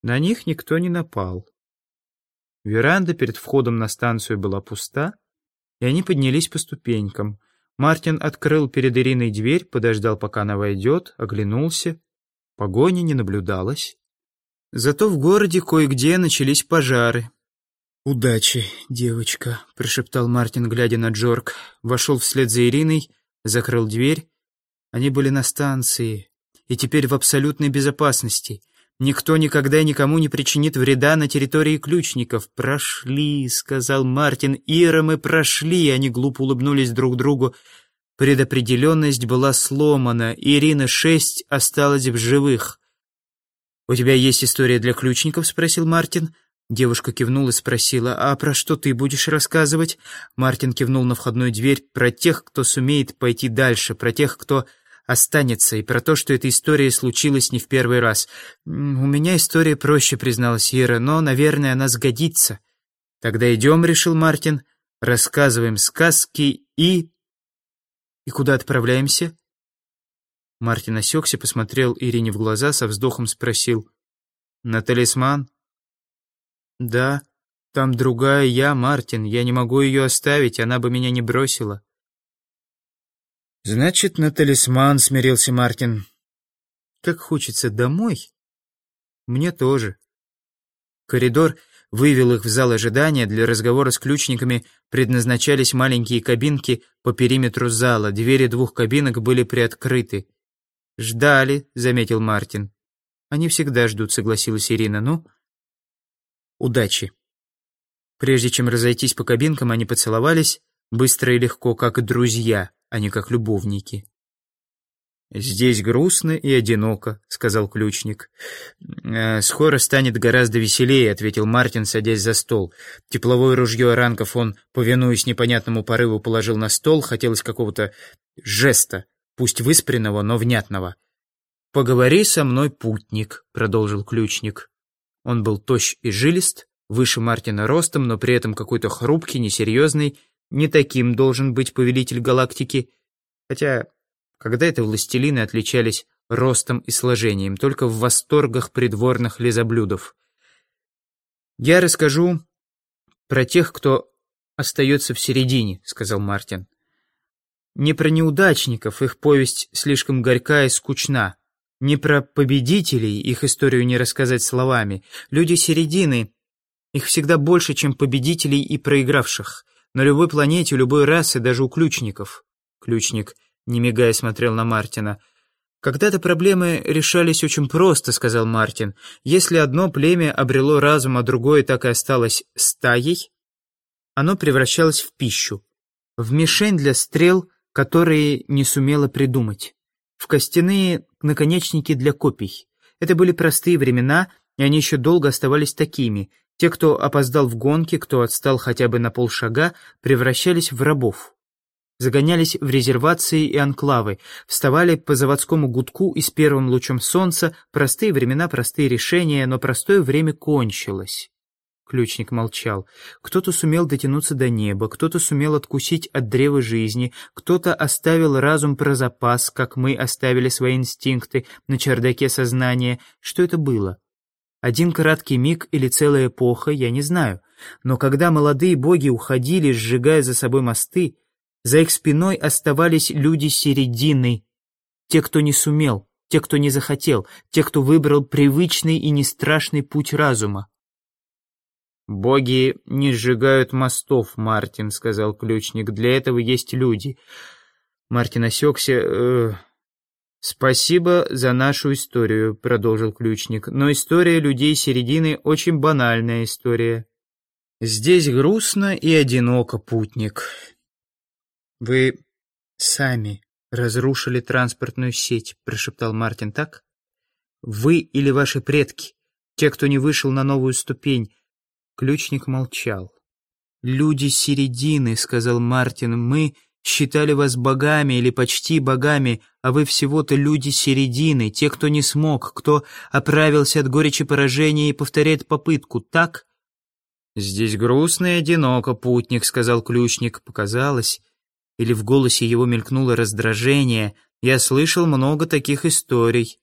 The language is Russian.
На них никто не напал. Веранда перед входом на станцию была пуста, и они поднялись по ступенькам. Мартин открыл перед Ириной дверь, подождал, пока она войдет, оглянулся. Погони не наблюдалось. Зато в городе кое-где начались пожары. «Удачи, девочка», — прошептал Мартин, глядя на Джорк. Вошел вслед за Ириной, закрыл дверь. Они были на станции и теперь в абсолютной безопасности. Никто никогда и никому не причинит вреда на территории ключников. «Прошли», — сказал Мартин. «Ира, мы прошли». Они глупо улыбнулись друг другу. Предопределенность была сломана. Ирина 6 осталась в живых. «У тебя есть история для ключников?» — спросил Мартин. Девушка кивнула и спросила: «А про что ты будешь рассказывать?» Мартин кивнул на входную дверь. «Про тех, кто сумеет пойти дальше, про тех, кто останется, и про то, что эта история случилась не в первый раз». «У меня история проще», — призналась Ира, «но, наверное, она сгодится». «Тогда идем», — решил Мартин. «Рассказываем сказки и...» «И куда отправляемся?» Мартин осекся, посмотрел Ирине в глаза, со вздохом спросил: «На талисман?» «Да, там другая я, Мартин. Я не могу ее оставить, она бы меня не бросила». «Значит, на талисман», — смирился Мартин. «Как хочется домой». «Мне тоже». Коридор вывел их в зал ожидания. Для разговора с ключниками предназначались маленькие кабинки по периметру зала. Двери 2 кабинок были приоткрыты. «Ждали», — заметил Мартин. «Они всегда ждут», — согласилась Ирина. «Ну, удачи». Прежде чем разойтись по кабинкам, они поцеловались, быстро и легко, как друзья, а не как любовники. «Здесь грустно и одиноко», — сказал ключник. «Скоро станет гораздо веселее», — ответил Мартин, садясь за стол. Тепловое ружье Оранков он, повинуясь непонятному порыву, положил на стол. Хотелось какого-то жеста, пусть выспренного, но внятного. «Поговори со мной, путник», — продолжил ключник. Он был тощ и жилист, выше Мартина ростом, но при этом какой-то хрупкий, несерьезный. Не таким должен быть повелитель галактики. Хотя когда-то властелины отличались ростом и сложением, только в восторгах придворных лизоблюдов. «Я расскажу про тех, кто остается в середине», — сказал Мартин. «Не про неудачников, их повесть слишком горька и скучна. Не про победителей, их историю не рассказать словами. Люди середины, их всегда больше, чем победителей и проигравших. На любой планете, у любой расы, даже у ключников». Ключник, не мигая, смотрел на Мартина. «Когда-то проблемы решались очень просто», — сказал Мартин. «Если одно племя обрело разум, а другое так и осталось стаей, оно превращалось в пищу, в мишень для стрел, которые не сумело придумать, в костяные наконечники для копий. Это были простые времена, и они еще долго оставались такими. Те, кто опоздал в гонке, кто отстал хотя бы на полшага, превращались в рабов. Загонялись в резервации и анклавы, вставали по заводскому гудку и с первым лучом солнца. Простые времена, простые решения, но простое время кончилось». Ключник молчал. Кто-то сумел дотянуться до неба, кто-то сумел откусить от древа жизни, кто-то оставил разум про запас, как мы оставили свои инстинкты на чердаке сознания. Что это было? Один краткий миг или целая эпоха, я не знаю. Но когда молодые боги уходили, сжигая за собой мосты, за их спиной оставались люди середины, те, кто не сумел, те, кто не захотел, те, кто выбрал привычный и нестрашный путь разума. «Боги не сжигают мостов, Мартин», — сказал ключник. «Для этого есть люди». Мартин осекся. «Спасибо за нашу историю», — продолжил ключник. «Но история людей середины — очень банальная история. Здесь грустно и одиноко, путник. Вы сами разрушили транспортную сеть», — прошептал Мартин. «Так? Вы или ваши предки, те, кто не вышел на новую ступень». Ключник молчал. «Люди середины», — сказал Мартин, — «мы считали вас богами или почти богами, а вы всего-то люди середины, те, кто не смог, кто оправился от горечи поражения и повторяет попытку, так?» «Здесь грустно и одиноко, путник», — сказал ключник. Показалось, или в голосе его мелькнуло раздражение. «Я слышал много таких историй».